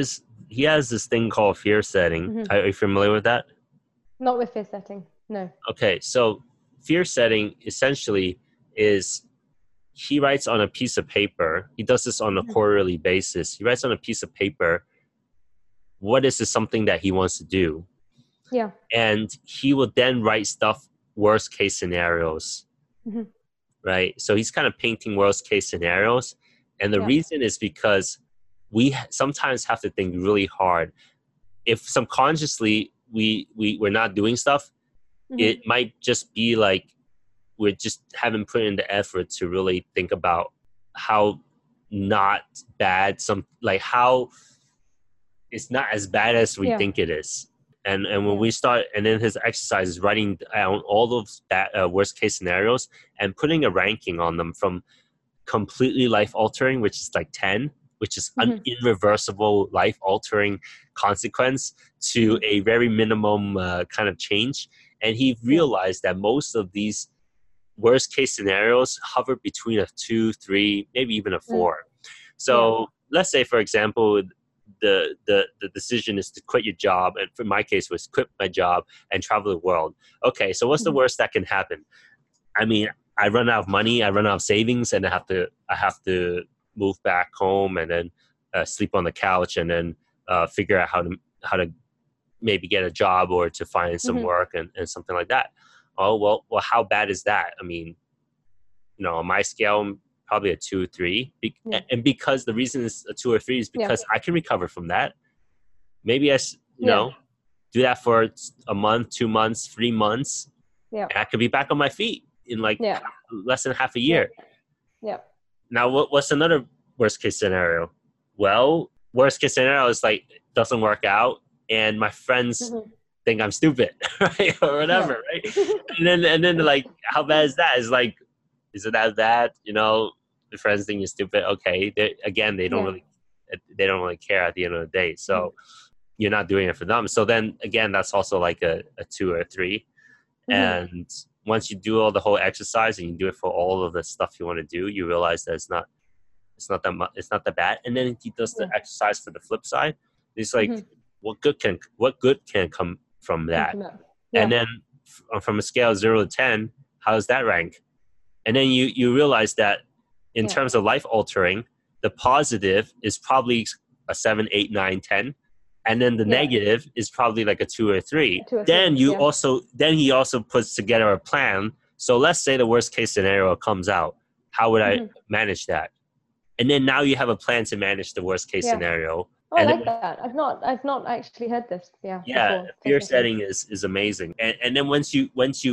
thing called fear setting. Are you familiar with that? Not with fear setting, no. Okay, so fear setting essentially is he writes on a piece of paper. He does this on a quarterly basis. He writes on a piece of paper, what is something that he wants to do? Yeah. And he will then write stuff, worst case scenarios, right? So he's kind of painting worst case scenarios. And the reason is because we sometimes have to think really hard. If subconsciously we're not doing stuff, it might just be like we just haven't put in the effort to really think about how not bad how it's not as bad as we think it is. And when we start, and then his exercise is writing down all those worst case scenarios and putting a ranking on them from completely life altering, which is like 10, which is an irreversible life altering consequence, to a very minimum kind of change. And he realized that most of these worst case scenarios hover between a 2, 3, maybe even a 4. So let's say, for example, the decision is to quit your job, and for my case was quit my job and travel the world. Okay, so what's the worst that can happen? I mean, I run out of money, I run out of savings, and I have to move back home and then sleep on the couch and then figure out how to maybe get a job or to find some work and something like that. Oh, well, how bad is that? I mean, on my scale, probably a 2 or 3. And because the reason it's a 2 or 3 is because I can recover from that. Maybe I do that for a month, 2 months, 3 months. Yeah. And I could be back on my feet in less than half a year. Yeah. Now, what's another worst case scenario? Well, worst case scenario is like doesn't work out, and my friends think I'm stupid, right, or whatever, right? And then like, how bad is that? Is like, is it that bad? The friends think you're stupid. Okay, they don't really care at the end of the day. So you're not doing it for them. So then again, that's also like a 2 or a 3. And once you do all the whole exercise and you do it for all of the stuff you want to do, you realize that it's not that bad. And then he does the exercise for the flip side. It's like, what good can come from that? And then from a scale of 0 to 10, how does that rank? And then you realize that in terms of life altering, the positive is probably a 7, 8, 9, 10. And then the negative is probably like a 2 or 3. Then he also puts together a plan. So let's say the worst case scenario comes out. How would I manage that? And then now you have a plan to manage the worst case scenario. Oh, I like that. I've not actually heard this. Yeah. Yeah. Fear setting is amazing. And then once you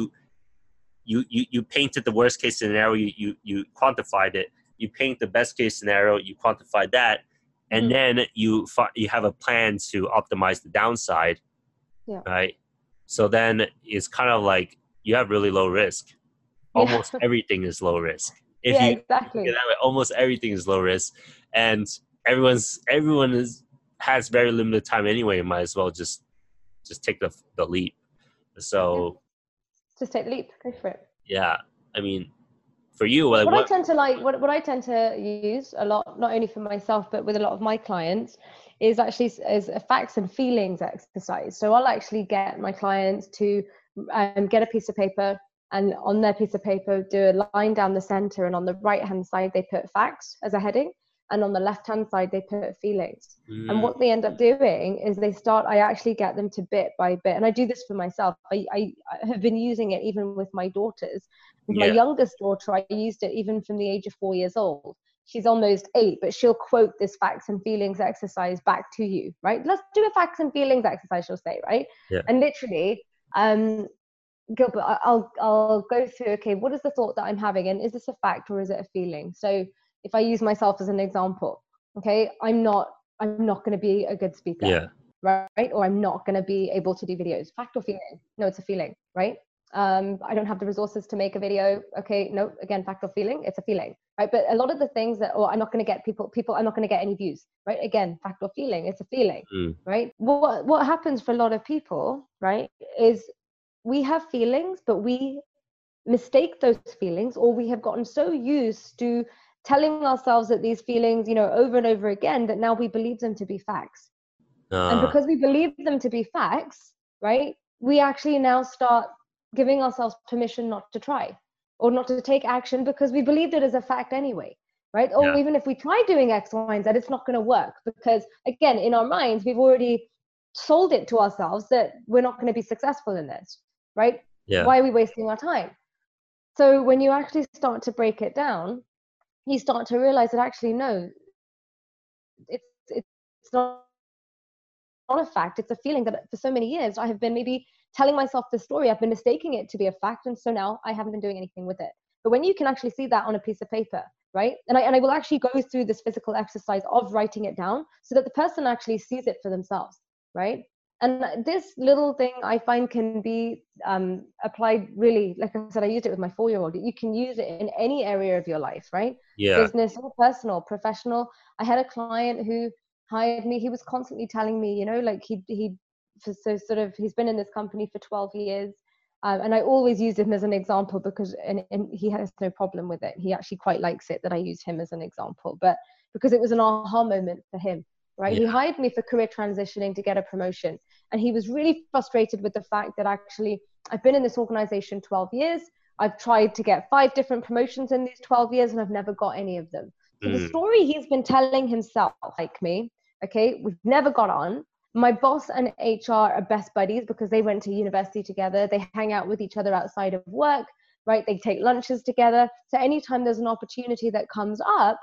painted the worst case scenario, you quantified it. You paint the best case scenario, you quantify that, and then you have a plan to optimize the downside, right? So then it's kind of like you have really low risk. Almost everything is low risk. Exactly. Almost everything is low risk, and everyone has very limited time anyway. You might as well just take the leap. So just take the leap. Go for it. Yeah, I mean, for you, what I tend to use a lot, not only for myself but with a lot of my clients, is actually is a facts and feelings exercise. So I'll actually get my clients to get a piece of paper, and on their piece of paper do a line down the center, and on the right hand side they put facts as a heading, and on the left hand side they put feelings. And what they end up doing is I actually get them to bit by bit, and I do this for myself. I have been using it even with my daughters. With my youngest daughter, I used it even from the age of 4 years old. She's almost 8, but she'll quote this facts and feelings exercise back to you, right? Let's do a facts and feelings exercise, she'll say, right? And literally, Gilbert, I'll go through, okay, what is the thought that I'm having, and is this a fact or is it a feeling? So if I use myself as an example, okay, I'm not going to be a good speaker, right? Or I'm not going to be able to do videos. Fact or feeling? No, it's a feeling, right? I don't have the resources to make a video. Okay, no, again, fact or feeling? It's a feeling, right? But a lot of the things that, I'm not going to get people, I'm not going to get any views, right? Again, fact or feeling? It's a feeling, right? What happens for a lot of people, right, is we have feelings, but we mistake those feelings, or we have gotten so used to telling ourselves that these feelings, over and over again, that now we believe them to be facts. And because we believe them to be facts, right, we actually now start giving ourselves permission not to try or not to take action because we believed it as a fact anyway, right? Or even if we try doing X, Y, and Z, it's not going to work because, again, in our minds, we've already sold it to ourselves that we're not going to be successful in this, right? Why are we wasting our time? So when you actually start to break it down, you start to realize that actually, no, it's not a fact. It's a feeling that for so many years I have been maybe telling myself the story. I've been mistaking it to be a fact. And so now I haven't been doing anything with it. But when you can actually see that on a piece of paper, right? And I will actually go through this physical exercise of writing it down so that the person actually sees it for themselves, right? And this little thing I find can be applied really, like I said, I used it with my 4-year-old. You can use it in any area of your life, right? Business or personal, professional. I had a client who hired me. He was constantly telling me, like he's been in this company for 12 years. And I always use him as an example because and he has no problem with it. He actually quite likes it that I use him as an example, but because it was an aha moment for him. Right. He hired me for career transitioning to get a promotion. And he was really frustrated with the fact that actually I've been in this organization 12 years. I've tried to get 5 different promotions in these 12 years and I've never got any of them. So the story he's been telling himself, like me, okay, we've never got on. My boss and HR are best buddies because they went to university together. They hang out with each other outside of work, right? They take lunches together. So anytime there's an opportunity that comes up,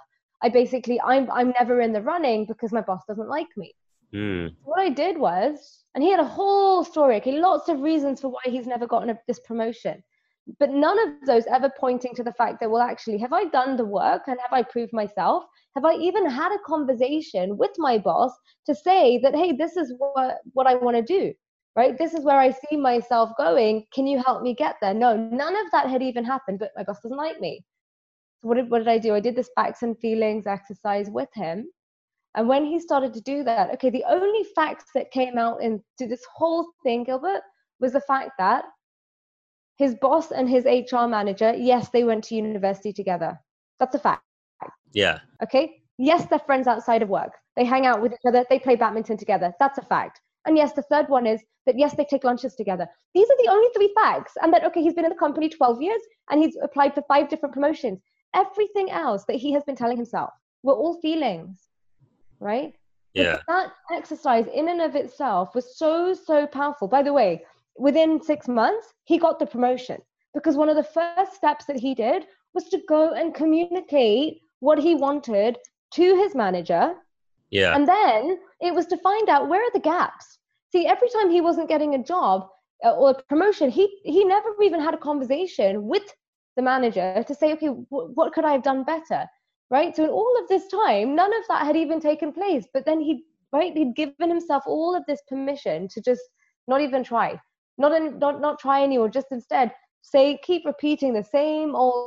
I'm never in the running because my boss doesn't like me. So what I did was, and he had a whole story, okay, lots of reasons for why he's never gotten this promotion, but none of those ever pointing to the fact that, well, actually, have I done the work and have I proved myself? Have I even had a conversation with my boss to say that, hey, this is what I want to do, right? This is where I see myself going. Can you help me get there? No, none of that had even happened, but my boss doesn't like me. So what did I do? I did this facts and feelings exercise with him. And when he started to do that, okay, the only facts that came out into this whole thing, Gilbert, was the fact that his boss and his HR manager, yes, they went to university together. That's a fact. Yeah. Okay. Yes, they're friends outside of work. They hang out with each other. They play badminton together. That's a fact. And yes, the third one is that, yes, they take lunches together. These are the only 3 facts. And that, okay, he's been in the company 12 years and he's applied for 5 different promotions. Everything else that he has been telling himself were all feelings, right? Yeah. But that exercise in and of itself was so, so powerful. By the way, within 6 months, he got the promotion because one of the first steps that he did was to go and communicate what he wanted to his manager. Yeah. And then it was to find out where are the gaps. See, every time he wasn't getting a job or a promotion, he never even had a conversation with the manager to say, okay, what could I have done better? Right. So in all of this time, none of that had even taken place. But then he'd given himself all of this permission to just not even try, not try anymore, just instead keep repeating the same old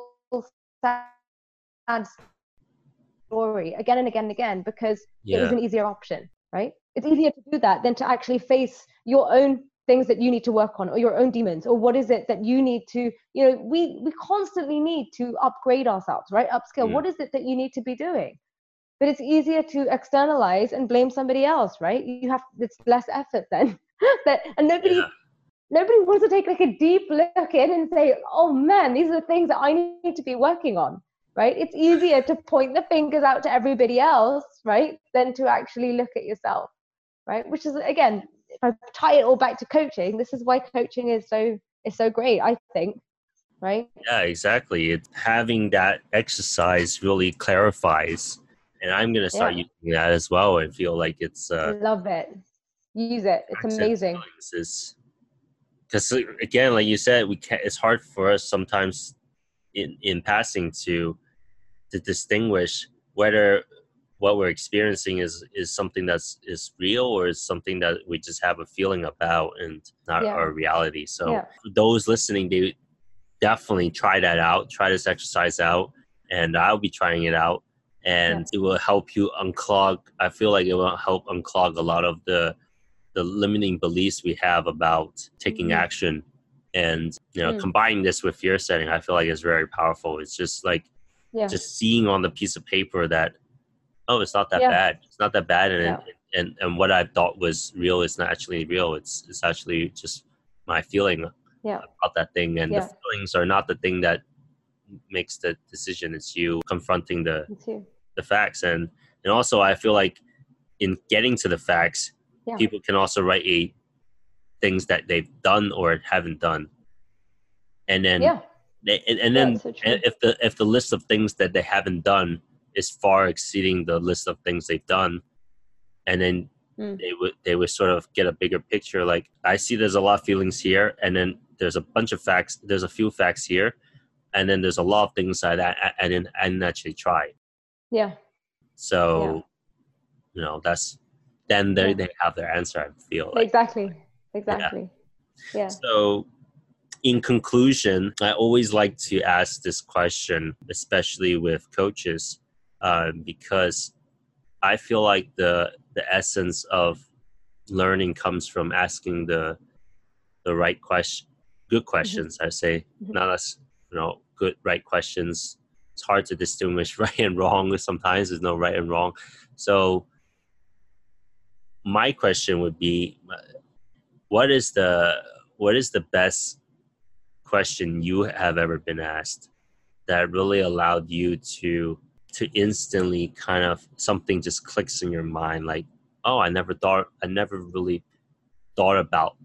sad story again and again and again because it was an easier option, right? It's easier to do that than to actually face your own things that you need to work on or your own demons or what is it that you need to, we constantly need to upgrade ourselves, right? Upskill. What is it that you need to be doing? But it's easier to externalize and blame somebody else, right? It's less effort then. And nobody Nobody wants to take like a deep look in and say, oh man, these are the things that I need to be working on, right? It's easier to point the fingers out to everybody else, right, than to actually look at yourself, right? Which is, again, if I tie it all back to coaching, this is why coaching is so great, I think, right? Yeah, exactly. Having that exercise really clarifies, and I'm gonna start Yeah, using that as well. And feel like it's love it. Use it. It's amazing. Because again, like you said, we can't. It's hard for us sometimes in passing to distinguish whether what we're experiencing is something is real or is something that we just have a feeling about and not our reality. So for those listening, they definitely try that out, try this exercise out, and I'll be trying it out, and it will help you unclog. I feel like it will help unclog a lot of the limiting beliefs we have about taking action. And combining this with fear setting, I feel like is very powerful. It's just like just seeing on the piece of paper that, oh, it's not that bad. It's not that bad, and what I thought was real is not actually real. It's actually just my feeling about that thing, and the feelings are not the thing that makes the decision. It's you confronting the facts, and also I feel like in getting to the facts, people can also write things that they've done or haven't done, and then then if the list of things that they haven't done is far exceeding the list of things they've done, and then they would sort of get a bigger picture. Like, I see there's a lot of feelings here, and then there's a bunch of facts. There's a few facts here, and then there's a lot of things that I didn't actually try. Yeah. So, that's then they have their answer. I feel like. Exactly. Yeah. So, in conclusion, I always like to ask this question, especially with coaches, because I feel like the essence of learning comes from asking the right question, good questions. I say, not as good right questions. It's hard to distinguish right and wrong. Sometimes there's no right and wrong. So my question would be, what is the best question you have ever been asked that really allowed you to instantly kind of something just clicks in your mind, like, oh, I never really thought about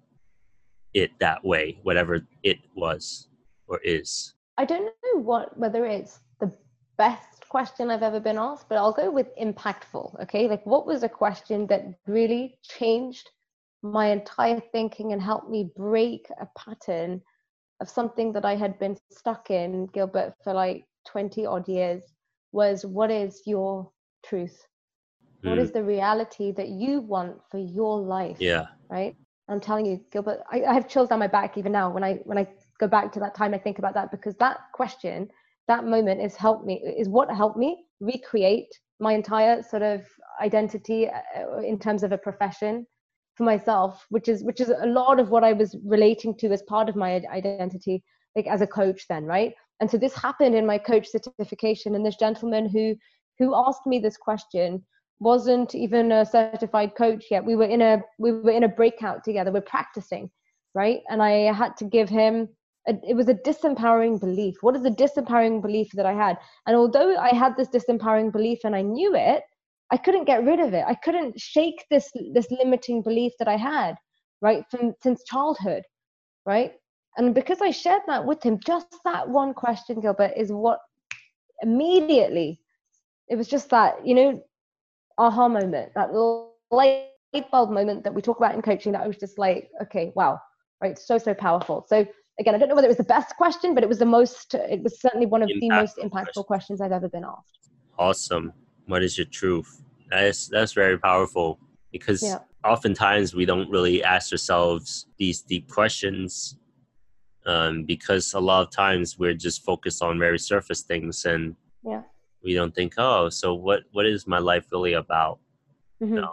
it that way, whatever it was or is? I don't know whether it's the best question I've ever been asked, but I'll go with impactful. Okay, like, what was a question that really changed my entire thinking and helped me break a pattern of something that I had been stuck in, Gilbert, for like 20 odd years? Was, what is your truth? What is the reality that you want for your life? Yeah. Right. I'm telling you, Gilbert, I have chills down my back even now when I go back to that time. I think about that, because that question, that moment is what helped me recreate my entire sort of identity in terms of a profession for myself, which is a lot of what I was relating to as part of my identity, like as a coach then, right? And so this happened in my coach certification, and this gentleman who asked me this question wasn't even a certified coach yet. We were in a breakout together. We're practicing, right? And I had to give him it was a disempowering belief. What is the disempowering belief that I had? And although I had this disempowering belief and I knew it, I couldn't get rid of it. I couldn't shake this limiting belief that I had, right, since childhood, right? And because I shared that with him, just that one question, Gilbert, is what immediately, it was just that, aha moment, that light bulb moment that we talk about in coaching, that I was just like, okay, wow, right, so powerful. So again, I don't know whether it was the best question, but it was certainly one of the most impactful questions I've ever been asked. Awesome. What is your truth? That's very powerful, because oftentimes we don't really ask ourselves these deep questions, because a lot of times we're just focused on very surface things, and we don't think, oh, so what is my life really about? And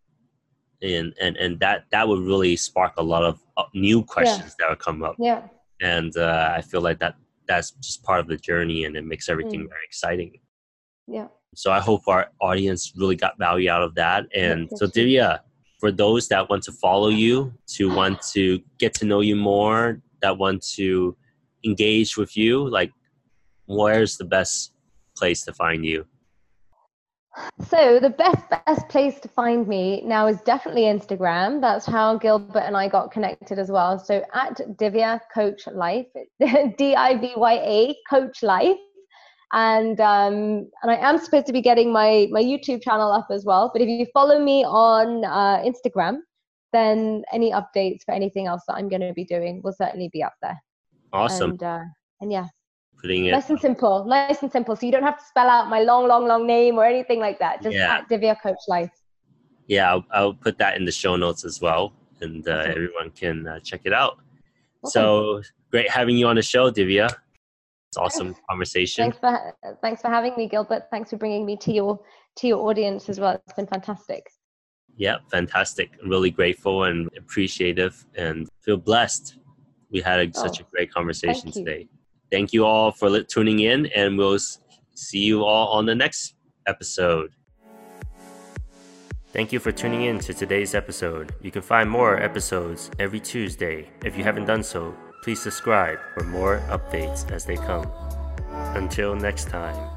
that would really spark a lot of new questions that will come up. And I feel like that's just part of the journey, and it makes everything very exciting. So I hope our audience really got value out of that. And so Divya, for those that want to follow you, to want to get to know you more, that want to engage with you, like where's the best place to find you? So the best place to find me now is definitely Instagram. That's how Gilbert and I got connected as well. So at Divya Coach Life, DIVYA Coach Life. And I am supposed to be getting my YouTube channel up as well. But if you follow me on Instagram, then any updates for anything else that I'm going to be doing will certainly be up there. Awesome. And yeah, putting it nice and simple. So you don't have to spell out my long name or anything like that. Just at Divya Coach Life. Yeah, I'll put that in the show notes as well, and everyone can check it out. Awesome. So great having you on the show, Divya. It's awesome conversation. Thanks for having me, Gilbert. Thanks for bringing me to your audience as well. It's been fantastic. Yeah, fantastic. I'm really grateful and appreciative and feel blessed. We had such a great conversation today. Thank you all for tuning in, and we'll see you all on the next episode. Thank you for tuning in to today's episode. You can find more episodes every Tuesday. If you haven't done so, please subscribe for more updates as they come. Until next time.